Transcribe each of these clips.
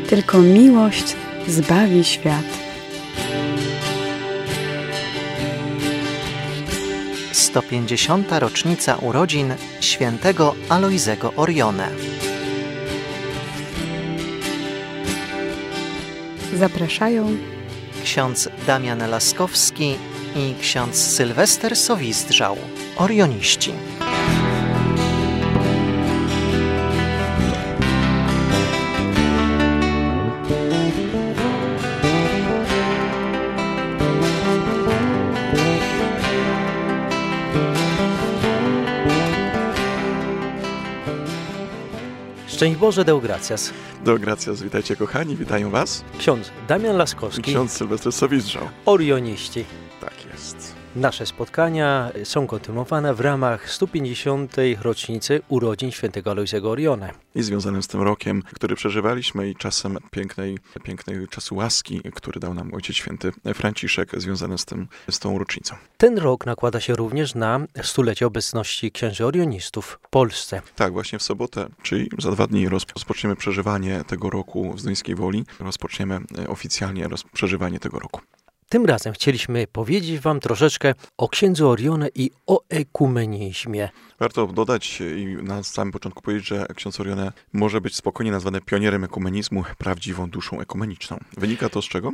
Tylko miłość zbawi świat. 150. rocznica urodzin świętego Alojzego Orione. Zapraszają Ksiądz Damian Laskowski i ksiądz Sylwester Sowizdrzał, orioniści. Szczęść Boże, Deo gratias. Deo gratias, witajcie kochani, witają Was Ksiądz Damian Laskowski, ksiądz Sylwester Sowizdrzał. Orioniści. Tak jest. Nasze spotkania są kontynuowane w ramach 150. rocznicy urodzin świętego Alojzego Orione. I związanym z tym rokiem, który przeżywaliśmy i czasem pięknej czasu łaski, który dał nam Ojciec Święty Franciszek, związany z tą rocznicą. Ten rok nakłada się również na stulecie obecności księży orionistów w Polsce. Tak, właśnie w sobotę, czyli za 2 dni rozpoczniemy przeżywanie tego roku w Zduńskiej Woli. Rozpoczniemy oficjalnie przeżywanie tego roku. Tym razem chcieliśmy powiedzieć Wam troszeczkę o księdzu Orione i o ekumenizmie. Warto dodać i na samym początku powiedzieć, że ksiądz Orione może być spokojnie nazwany pionierem ekumenizmu, prawdziwą duszą ekumeniczną. Wynika to z czego?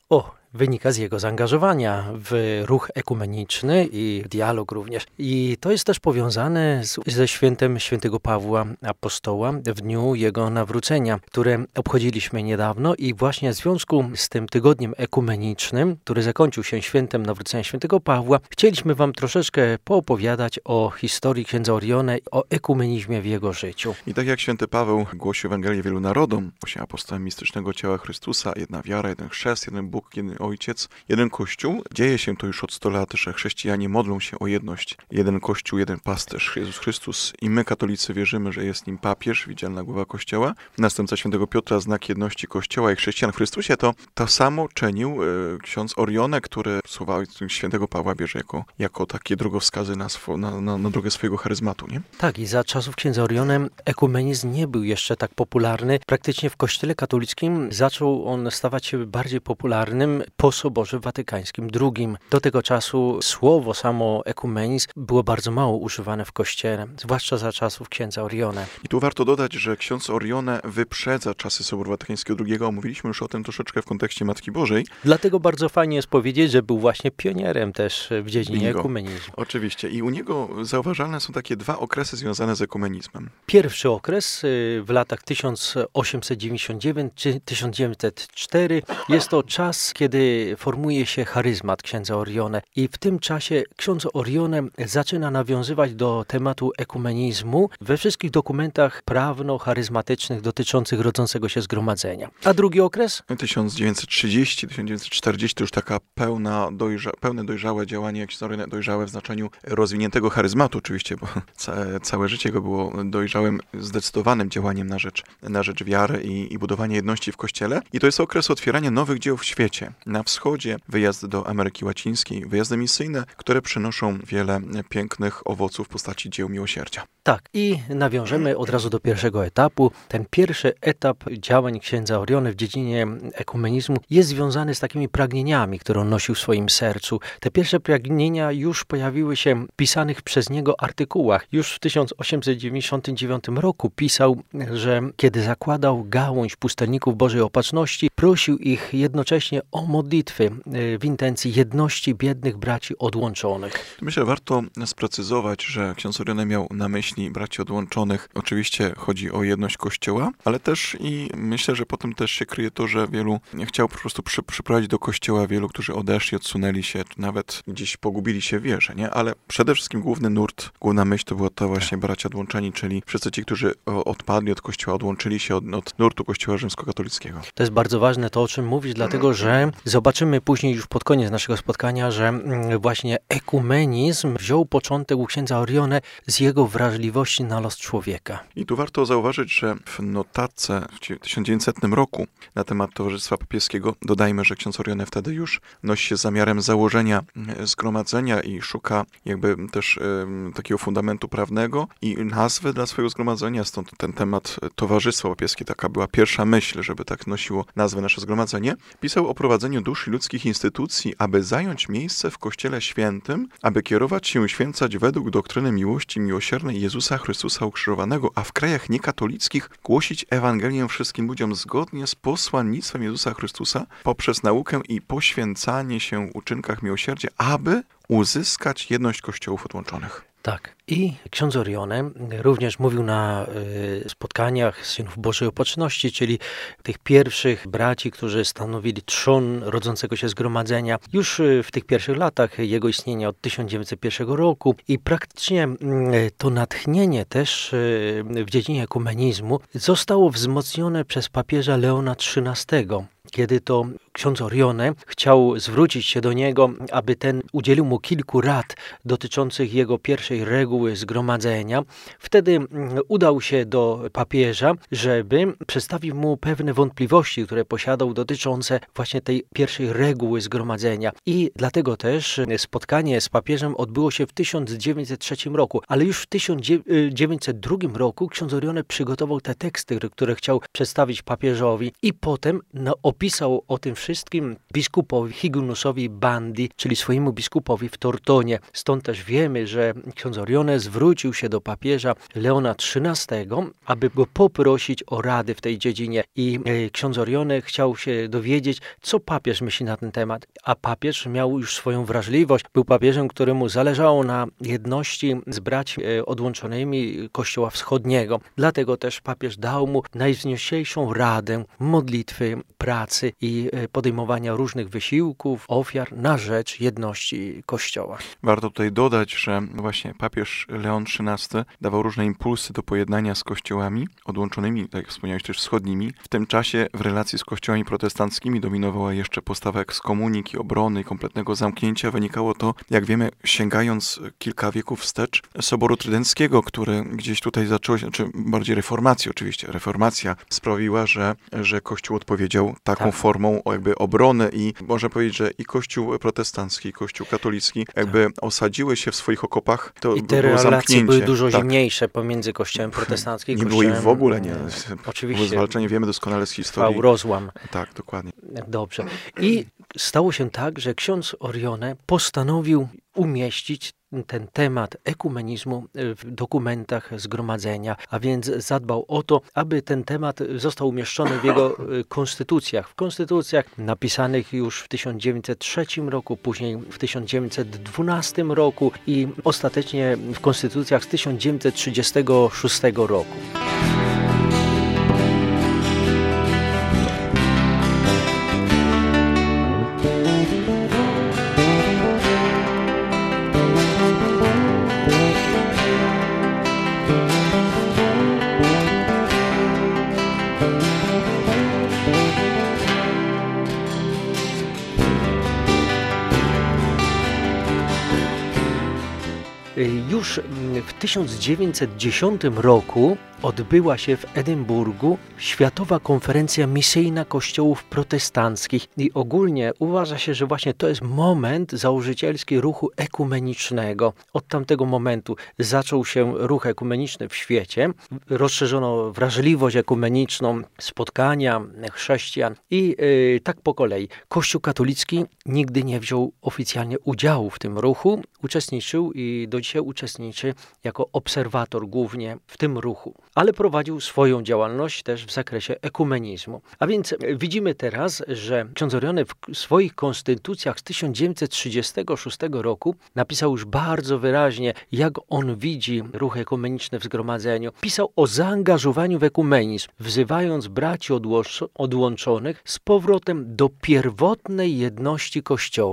Wynika z jego zaangażowania w ruch ekumeniczny i dialog również. I to jest też powiązane ze świętem świętego Pawła Apostoła w dniu jego nawrócenia, które obchodziliśmy niedawno i właśnie w związku z tym tygodniem ekumenicznym, który zakończył się świętem nawrócenia świętego Pawła, chcieliśmy Wam troszeczkę poopowiadać o historii księdza Orione, o ekumenizmie w jego życiu. I tak jak święty Paweł głosił Ewangelię wielu narodom, się apostołem mistycznego ciała Chrystusa, jedna wiara, jeden chrzest, jeden Bóg, jeden Ojciec, jeden Kościół. Dzieje się to już od 100 lat, że chrześcijanie modlą się o jedność. Jeden Kościół, jeden pasterz, Jezus Chrystus. I my, katolicy, wierzymy, że jest nim papież, widzialna głowa Kościoła. Następca świętego Piotra, znak jedności Kościoła i chrześcijan w Chrystusie. To samo czynił ksiądz Orione, który słowa świętego Pawła bierze jako takie drogowskazy na drogę swojego charyzmatu, nie? Tak, i za czasów księdza Orione ekumenizm nie był jeszcze tak popularny. Praktycznie w Kościele katolickim zaczął on stawać się bardziej popularnym po Soborze Watykańskim II. Do tego czasu słowo samo ekumenizm było bardzo mało używane w Kościele, zwłaszcza za czasów księdza Orione. I tu warto dodać, że ksiądz Orione wyprzedza czasy Soboru Watykańskiego II. Omówiliśmy już o tym troszeczkę w kontekście Matki Bożej. Dlatego bardzo fajnie jest powiedzieć, że był właśnie pionierem też w dziedzinie ekumenizmu. Oczywiście. I u niego zauważalne są takie 2 okresy związane z ekumenizmem. Pierwszy okres w latach 1899 czy 1904 jest to czas, kiedy formuje się charyzmat księdza Orione i w tym czasie ksiądz Orione zaczyna nawiązywać do tematu ekumenizmu we wszystkich dokumentach prawno-charyzmatycznych dotyczących rodzącego się zgromadzenia. A drugi okres? 1930-1940 to już taka pełne dojrzałe działanie księdza Orione, dojrzałe w znaczeniu rozwiniętego charyzmatu oczywiście, bo całe życie go było dojrzałym, zdecydowanym działaniem na rzecz wiary i budowania jedności w Kościele. I to jest okres otwierania nowych dzieł w świecie. Na wschodzie wyjazd do Ameryki Łacińskiej, wyjazdy misyjne, które przynoszą wiele pięknych owoców w postaci dzieł miłosierdzia. Tak, i nawiążemy od razu do pierwszego etapu. Ten pierwszy etap działań księdza Orione w dziedzinie ekumenizmu jest związany z takimi pragnieniami, które on nosił w swoim sercu. Te pierwsze pragnienia już pojawiły się w pisanych przez niego artykułach. Już w 1899 roku pisał, że kiedy zakładał gałąź pustelników Bożej Opatrzności, prosił ich jednocześnie o modlitwy w intencji jedności biednych braci odłączonych. Myślę, warto sprecyzować, że ksiądz Orione miał na myśli braci odłączonych. Oczywiście chodzi o jedność Kościoła, ale też i myślę, że potem też się kryje to, że wielu chciał po prostu przyprowadzić do Kościoła wielu, którzy odeszli, odsunęli się, nawet gdzieś pogubili się w wierze, nie? Ale przede wszystkim główna myśl to była to właśnie bracia odłączeni, czyli wszyscy ci, którzy odpadli od Kościoła, odłączyli się od nurtu Kościoła rzymskokatolickiego. To jest bardzo ważne to, o czym mówisz, dlatego że Zobaczymy później już pod koniec naszego spotkania, że właśnie ekumenizm wziął początek u księdza Orione z jego wrażliwości na los człowieka. I tu warto zauważyć, że w notatce w 1900 roku na temat Towarzystwa Papieskiego dodajmy, że ksiądz Orione wtedy już nosi się z zamiarem założenia zgromadzenia i szuka jakby też takiego fundamentu prawnego i nazwy dla swojego zgromadzenia, stąd ten temat Towarzystwo Papieskie, taka była pierwsza myśl, żeby tak nosiło nazwę nasze zgromadzenie. Pisał o prowadzeniu dusz i ludzkich instytucji, aby zająć miejsce w Kościele Świętym, aby kierować się i uświęcać według doktryny miłości miłosiernej Jezusa Chrystusa ukrzyżowanego, a w krajach niekatolickich głosić Ewangelię wszystkim ludziom zgodnie z posłannictwem Jezusa Chrystusa poprzez naukę i poświęcanie się w uczynkach miłosierdzia, aby uzyskać jedność Kościołów odłączonych. Tak. I ksiądz Orione również mówił na spotkaniach synów Bożej Opatrzności, czyli tych pierwszych braci, którzy stanowili trzon rodzącego się zgromadzenia już w tych pierwszych latach jego istnienia od 1901 roku i praktycznie to natchnienie też w dziedzinie ekumenizmu zostało wzmocnione przez papieża Leona XIII, kiedy to ksiądz Orione chciał zwrócić się do niego, aby ten udzielił mu kilku rad dotyczących jego pierwszej reguły zgromadzenia. Wtedy udał się do papieża, żeby przedstawił mu pewne wątpliwości, które posiadał dotyczące właśnie tej pierwszej reguły zgromadzenia. I dlatego też spotkanie z papieżem odbyło się w 1903 roku, ale już w 1902 roku ksiądz Orione przygotował te teksty, które chciał przedstawić papieżowi i potem opisał o tym wszystkim biskupowi Higunusowi Bandi, czyli swojemu biskupowi w Tortonie. Stąd też wiemy, że ksiądz Orione zwrócił się do papieża Leona XIII, aby go poprosić o rady w tej dziedzinie. I ksiądz Orione chciał się dowiedzieć, co papież myśli na ten temat. A papież miał już swoją wrażliwość. Był papieżem, któremu zależało na jedności z braćmi odłączonymi Kościoła Wschodniego. Dlatego też papież dał mu najwznioślejszą radę modlitwy, pracy i podejmowania różnych wysiłków, ofiar na rzecz jedności Kościoła. Warto tutaj dodać, że właśnie papież Leon XIII dawał różne impulsy do pojednania z kościołami odłączonymi, tak jak wspomniałeś, też wschodnimi. W tym czasie w relacji z kościołami protestanckimi dominowała jeszcze postawa ekskomuniki, obrony i kompletnego zamknięcia. Wynikało to, jak wiemy, sięgając kilka wieków wstecz, Soboru Trydenckiego, który gdzieś tutaj zaczął się, czy bardziej reformacji oczywiście. Reformacja sprawiła, że Kościół odpowiedział taką formą jakby obrony i można powiedzieć, że i Kościół protestancki, i Kościół katolicki jakby osadziły się w swoich okopach. To i te było relacje zamknięcie. były dużo zimniejsze pomiędzy Kościołem protestanckim i Nie Kościołem... było ich w ogóle, nie. Oczywiście. Było zwalczenie, wiemy doskonale z historii. Trwał rozłam. Tak, dokładnie. Dobrze. I stało się tak, że ksiądz Orione postanowił umieścić ten temat ekumenizmu w dokumentach zgromadzenia, a więc zadbał o to, aby ten temat został umieszczony w jego konstytucjach. W konstytucjach napisanych już w 1903 roku, później w 1912 roku i ostatecznie w konstytucjach z 1936 roku. Już w 1910 roku odbyła się w Edynburgu Światowa Konferencja Misyjna Kościołów Protestanckich i ogólnie uważa się, że właśnie to jest moment założycielski ruchu ekumenicznego. Od tamtego momentu zaczął się ruch ekumeniczny w świecie, rozszerzono wrażliwość ekumeniczną, spotkania chrześcijan i tak po kolei. Kościół katolicki nigdy nie wziął oficjalnie udziału w tym ruchu, uczestniczył i do dzisiaj uczestniczy jako obserwator głównie w tym ruchu, ale prowadził swoją działalność też w zakresie ekumenizmu. A więc widzimy teraz, że ksiądz Orione w swoich konstytucjach z 1936 roku napisał już bardzo wyraźnie, jak on widzi ruch ekumeniczny w zgromadzeniu. Pisał o zaangażowaniu w ekumenizm, wzywając braci odłączonych z powrotem do pierwotnej jedności Kościoła.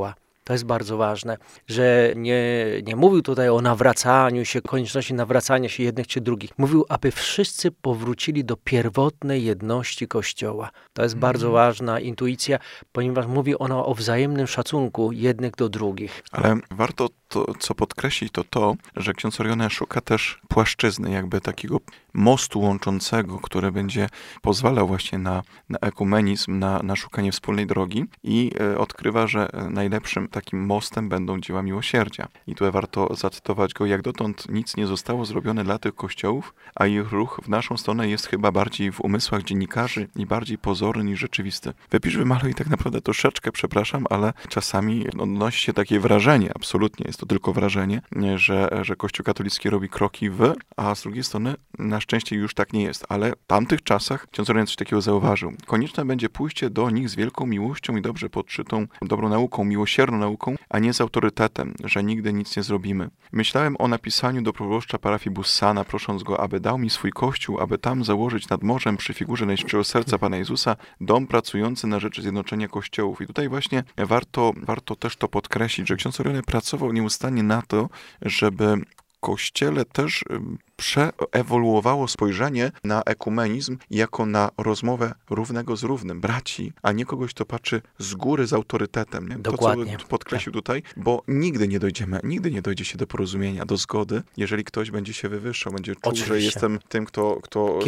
To jest bardzo ważne, że nie mówił tutaj o nawracaniu się, konieczności nawracania się jednych czy drugich. Mówił, aby wszyscy powrócili do pierwotnej jedności Kościoła. To jest bardzo ważna intuicja, ponieważ mówi ona o wzajemnym szacunku jednych do drugich. Ale warto to, co podkreślić, to, że ksiądz Orione szuka też płaszczyzny, jakby takiego mostu łączącego, który będzie pozwalał właśnie na ekumenizm, na szukanie wspólnej drogi i odkrywa, że najlepszym takim mostem będą dzieła miłosierdzia. I tutaj warto zacytować go, jak dotąd nic nie zostało zrobione dla tych kościołów, a ich ruch w naszą stronę jest chyba bardziej w umysłach dziennikarzy i bardziej pozorny niż rzeczywisty. Wypisz, wymaluj, tak naprawdę troszeczkę, przepraszam, ale czasami odnosi się takie wrażenie, absolutnie jest to tylko wrażenie, że Kościół katolicki robi kroki a z drugiej strony na szczęście już tak nie jest. Ale w tamtych czasach ksiądz Orione coś takiego zauważył. Konieczne będzie pójście do nich z wielką miłością i dobrze podszytą, dobrą nauką, miłosierną nauką, a nie z autorytetem, że nigdy nic nie zrobimy. Myślałem o napisaniu do proboszcza parafii Bussana, prosząc go, aby dał mi swój kościół, aby tam założyć nad morzem przy figurze Najświętszego Serca Pana Jezusa dom pracujący na rzecz zjednoczenia kościołów. I tutaj właśnie warto też to podkreślić, że ksiądz Orione pracował nieustannie na to, żeby w Kościele też przeewoluowało spojrzenie na ekumenizm jako na rozmowę równego z równym, braci, a nie kogoś, kto patrzy z góry z autorytetem. Nie? Dokładnie. To, co podkreślił tutaj, bo nigdy nie dojdzie się do porozumienia, do zgody, jeżeli ktoś będzie się wywyższał, będzie czuł, Oczywiście. że jestem tym, kto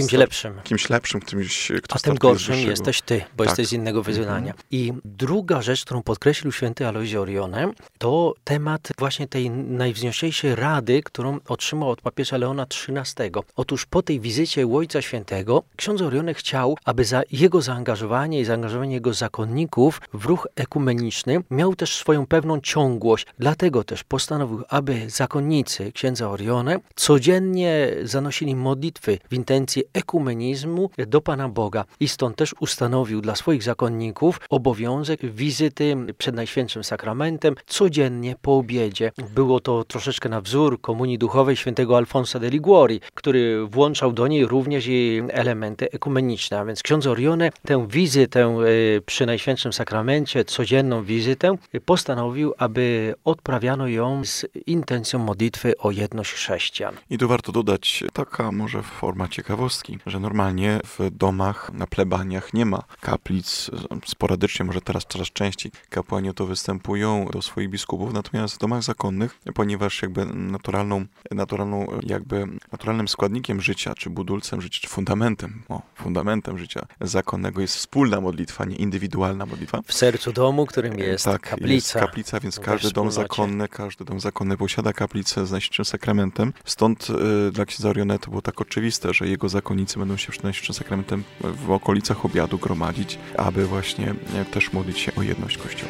kimś lepszym, kto a tym gorszym jesteś ty, bo jesteś z innego wyznania. I druga rzecz, którą podkreślił święty Alojzy Orione, to temat właśnie tej najwznioślejszej rady, którą otrzymał od papieża Leona XIII. Otóż po tej wizycie u Ojca Świętego ksiądz Orione chciał, aby jego zaangażowanie i zaangażowanie jego zakonników w ruch ekumeniczny miał też swoją pewną ciągłość. Dlatego też postanowił, aby zakonnicy księdza Orione codziennie zanosili modlitwy w intencji ekumenizmu do Pana Boga. I stąd też ustanowił dla swoich zakonników obowiązek wizyty przed Najświętszym Sakramentem codziennie po obiedzie. Było to troszeczkę na wzór komunii duchowej świętego Alfonsa de Liguori, który włączał do niej również i elementy ekumeniczne. A więc ksiądz Orione tę wizytę przy Najświętszym Sakramencie, codzienną wizytę, postanowił, aby odprawiano ją z intencją modlitwy o jedność chrześcijan. I tu warto dodać, taka może forma ciekawostki, że normalnie w domach, na plebaniach nie ma kaplic. Sporadycznie, może teraz coraz częściej kapłani o to występują do swoich biskupów, natomiast w domach zakonnych, ponieważ jakby naturalnym składnikiem życia, czy budulcem życia, czy fundamentem życia zakonnego jest wspólna modlitwa, nie indywidualna modlitwa. W sercu domu, którym jest kaplica. Jest kaplica, więc każdy dom zakonny posiada kaplicę z Najświętszym Sakramentem. Stąd dla księdza Orione to było tak oczywiste, że jego zakonnicy będą się przed Najświętszym Sakramentem w okolicach obiadu gromadzić, aby właśnie też modlić się o jedność Kościoła.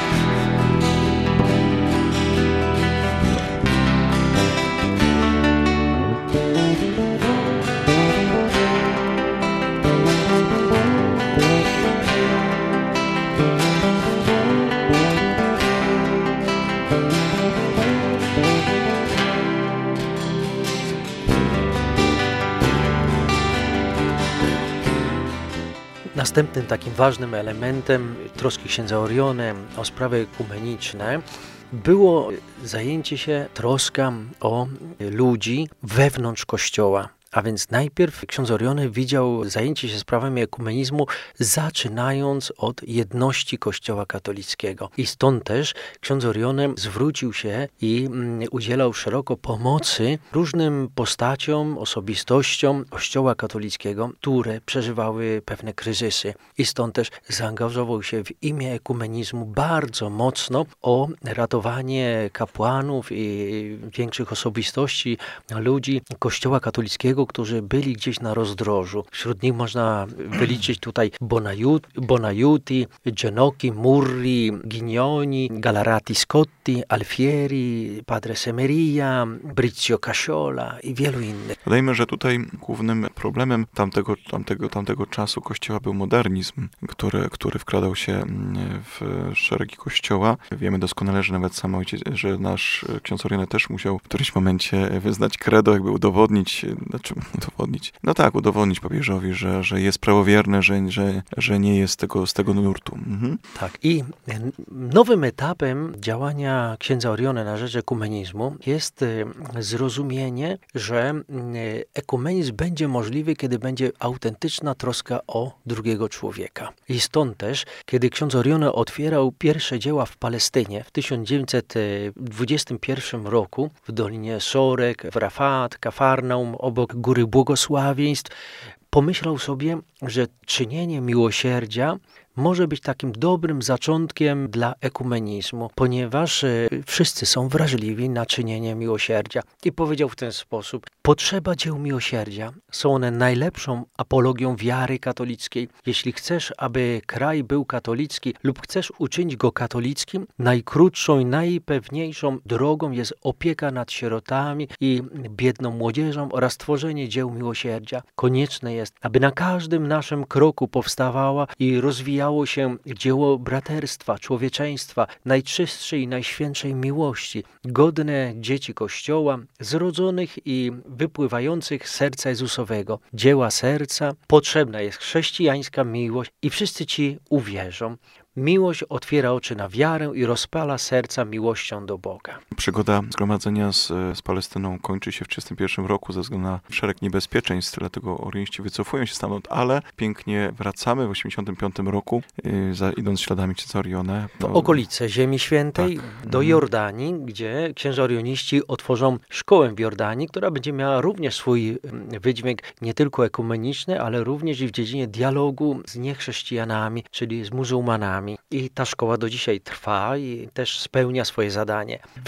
Następnym takim ważnym elementem troski księdza Orione o sprawy ekumeniczne było zajęcie się, troska o ludzi wewnątrz Kościoła. A więc najpierw ksiądz Orione widział zajęcie się sprawami ekumenizmu, zaczynając od jedności Kościoła katolickiego. I stąd też ksiądz Orione zwrócił się i udzielał szeroko pomocy różnym postaciom, osobistościom Kościoła katolickiego, które przeżywały pewne kryzysy. I stąd też zaangażował się w imię ekumenizmu bardzo mocno o ratowanie kapłanów i większych osobistości, ludzi Kościoła katolickiego, którzy byli gdzieś na rozdrożu. Wśród nich można wyliczyć tutaj Bonaiuti, Genochi, Murri, Gignoni, Gallarati Scotti, Alfieri, Padre Semeria, Brizio Casciola i wielu innych. Dodajmy, że tutaj głównym problemem tamtego czasu Kościoła był modernizm, który wkradał się w szeregi Kościoła. Wiemy doskonale, że nawet sam ojciec, że nasz ksiądz Orione też musiał w którymś momencie wyznać credo, jakby udowodnić, udowodnić? No tak, udowodnić papieżowi, że jest prawowierny, że nie jest z tego nurtu. Tak. I nowym etapem działania księdza Orione na rzecz ekumenizmu jest zrozumienie, że ekumenizm będzie możliwy, kiedy będzie autentyczna troska o drugiego człowieka. I stąd też, kiedy ksiądz Orione otwierał pierwsze dzieła w Palestynie w 1921 roku w Dolinie Sorek, w Rafat, Kafarnaum, obok Góry Błogosławieństw, pomyślał sobie, że czynienie miłosierdzia może być takim dobrym zaczątkiem dla ekumenizmu, ponieważ wszyscy są wrażliwi na czynienie miłosierdzia. I powiedział w ten sposób: potrzeba dzieł miłosierdzia. Są one najlepszą apologią wiary katolickiej. Jeśli chcesz, aby kraj był katolicki lub chcesz uczynić go katolickim, najkrótszą i najpewniejszą drogą jest opieka nad sierotami i biedną młodzieżą oraz tworzenie dzieł miłosierdzia. Konieczne jest, aby na każdym naszym kroku powstawała i rozwijało się dzieło braterstwa, człowieczeństwa, najczystszej i najświętszej miłości, godne dzieci Kościoła, zrodzonych i wypływających z serca Jezusowego. Dzieła serca, potrzebna jest chrześcijańska miłość i wszyscy ci uwierzą. Miłość otwiera oczy na wiarę i rozpala serca miłością do Boga. Przygoda zgromadzenia z Palestyną kończy się w 1931 roku ze względu na szereg niebezpieczeństw, dlatego orioniści wycofują się stamtąd, ale pięknie wracamy w 1985 roku, idąc śladami księdza Orione. W okolice Ziemi Świętej, tak, do Jordanii, gdzie księża orioniści otworzą szkołę w Jordanii, która będzie miała również swój wydźwięk nie tylko ekumeniczny, ale również i w dziedzinie dialogu z niechrześcijanami, czyli z muzułmanami. I ta szkoła do dzisiaj trwa i też spełnia swoje zadanie. W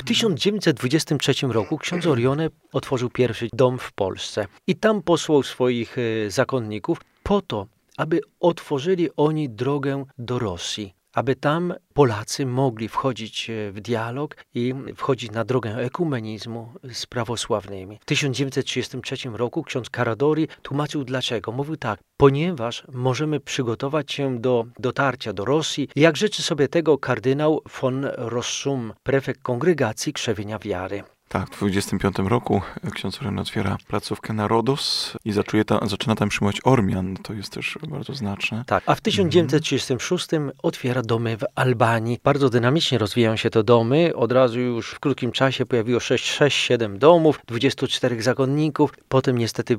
1923 roku ksiądz Orione otworzył pierwszy dom w Polsce i tam posłał swoich zakonników po to, aby otworzyli oni drogę do Rosji, aby tam Polacy mogli wchodzić w dialog i wchodzić na drogę ekumenizmu z prawosławnymi. W 1933 roku ksiądz Caradori tłumaczył dlaczego. Mówił tak: ponieważ możemy przygotować się do dotarcia do Rosji, jak życzy sobie tego kardynał von Rossum, prefekt Kongregacji Krzewienia Wiary. Tak, w 1925 roku ksiądz Orione otwiera placówkę na Rodos i zaczyna tam przyjmować Ormian. To jest też bardzo znaczne. Tak, a w 1936 otwiera domy w Albanii. Bardzo dynamicznie rozwijają się te domy. Od razu już w krótkim czasie pojawiło 6-7 domów, 24 zakonników. Potem niestety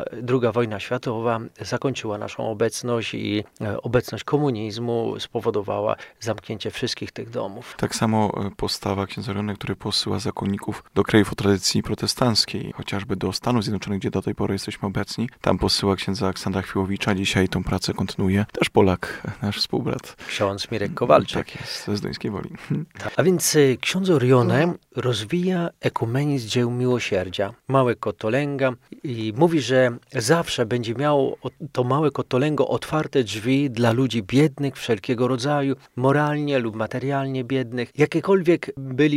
II wojna światowa zakończyła naszą obecność i obecność komunizmu spowodowała zamknięcie wszystkich tych domów. Tak samo postawa księdza Orione, który posyła zakonników do krajów o tradycji protestanckiej, chociażby do Stanów Zjednoczonych, gdzie do tej pory jesteśmy obecni. Tam posyła księdza Aleksandra Chwiłowicza. Dzisiaj tą pracę kontynuuje też Polak, nasz współbrat. Ksiądz Mirek Kowalczyk. Tak jest, z Duńskiej Woli. A więc ksiądz Orione rozwija ekumenizm dzieł miłosierdzia. Małe Kotolęga i mówi, że zawsze będzie miało to małe Kotolęgo otwarte drzwi dla ludzi biednych wszelkiego rodzaju, moralnie lub materialnie biednych, jakiekolwiek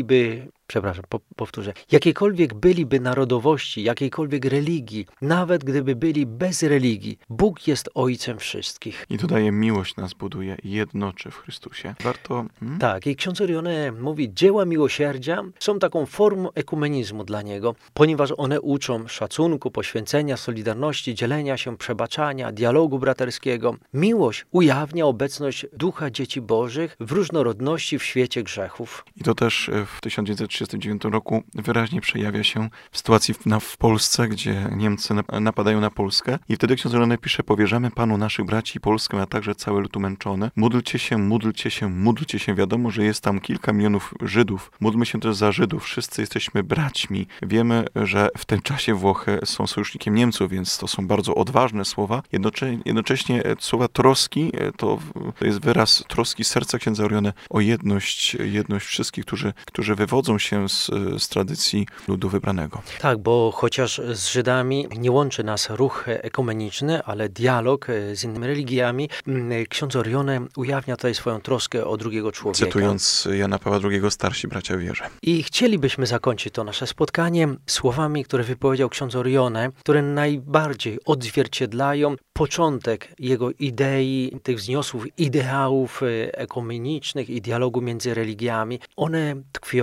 byliby narodowości, jakiejkolwiek religii, nawet gdyby byli bez religii, Bóg jest Ojcem wszystkich. I dodaje, miłość nas buduje i jednoczy w Chrystusie. Warto... Tak, i ksiądz Orione mówi, dzieła miłosierdzia są taką formą ekumenizmu dla niego, ponieważ one uczą szacunku, poświęcenia, solidarności, dzielenia się, przebaczania, dialogu braterskiego. Miłość ujawnia obecność Ducha Dzieci Bożych w różnorodności w świecie grzechów. I to też w 1939 roku wyraźnie przejawia się w sytuacji w Polsce, gdzie Niemcy napadają na Polskę. I wtedy ksiądz Orione pisze: powierzamy Panu naszych braci Polskę, a także cały lud umęczony. Módlcie się, módlcie się, módlcie się. Wiadomo, że jest tam kilka milionów Żydów. Módlmy się też za Żydów. Wszyscy jesteśmy braćmi. Wiemy, że w tym czasie Włochy są sojusznikiem Niemców, więc to są bardzo odważne słowa. Jednocześnie słowa troski to jest wyraz troski serca księdza Orione o jedność wszystkich, którzy wywodzą się z tradycji ludu wybranego. Tak, bo chociaż z Żydami nie łączy nas ruch ekumeniczny, ale dialog z innymi religiami, ksiądz Orione ujawnia tutaj swoją troskę o drugiego człowieka. Cytując Jana Pawła II, starsi bracia w wierze. I chcielibyśmy zakończyć to nasze spotkanie słowami, które wypowiedział ksiądz Orione, które najbardziej odzwierciedlają początek jego idei, tych wzniosłych ideałów ekumenicznych i dialogu między religiami. One tkwią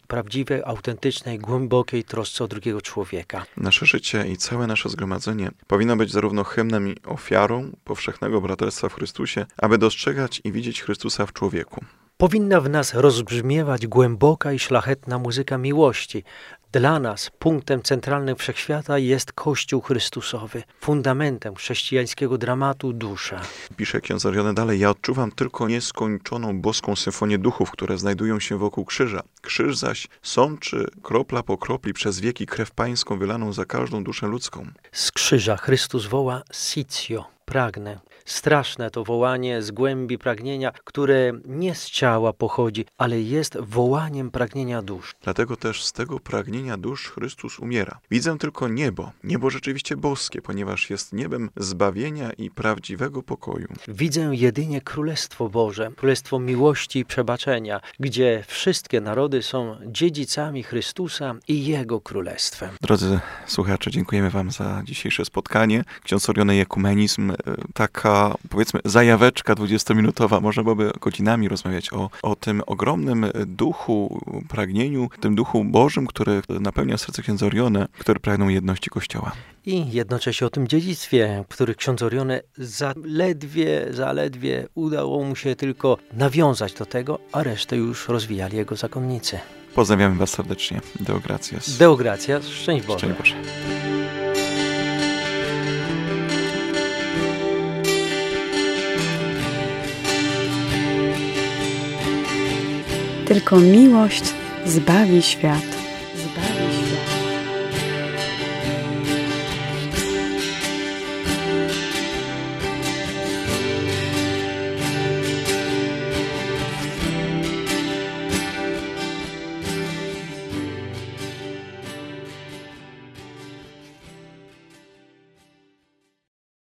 prawdziwej, autentycznej, głębokiej trosce o drugiego człowieka. Nasze życie i całe nasze zgromadzenie powinno być zarówno hymnem i ofiarą powszechnego braterstwa w Chrystusie, aby dostrzegać i widzieć Chrystusa w człowieku. Powinna w nas rozbrzmiewać głęboka i szlachetna muzyka miłości. Dla nas punktem centralnym wszechświata jest Kościół Chrystusowy, fundamentem chrześcijańskiego dramatu dusza. Pisze ksiądz Orione dalej: ja odczuwam tylko nieskończoną boską symfonię duchów, które znajdują się wokół krzyża. Krzyż zaś sączy kropla po kropli przez wieki krew pańską wylaną za każdą duszę ludzką. Z krzyża Chrystus woła Sitio, pragnę. Straszne to wołanie z głębi pragnienia, które nie z ciała pochodzi, ale jest wołaniem pragnienia dusz. Dlatego też z tego pragnienia dusz Chrystus umiera. Widzę tylko niebo, niebo rzeczywiście boskie, ponieważ jest niebem zbawienia i prawdziwego pokoju. Widzę jedynie Królestwo Boże, Królestwo miłości i przebaczenia, gdzie wszystkie narody są dziedzicami Chrystusa i Jego Królestwem. Drodzy słuchacze, dziękujemy wam za dzisiejsze spotkanie. Ksiądz Orione i ekumenizm, taka powiedzmy zajaweczka 20-minutowa, można byłoby godzinami rozmawiać o tym ogromnym duchu, pragnieniu, tym duchu Bożym, który napełnia serce księdza Orione, który pragną jedności Kościoła. I jednocześnie o tym dziedzictwie, który ksiądz Orione zaledwie udało mu się tylko nawiązać do tego, a resztę już rozwijali jego zakonnicy. Pozdrawiamy was serdecznie. Deo gratias. Deo gratias. Szczęść Boże. Szczęść Boże. Tylko miłość zbawi świat.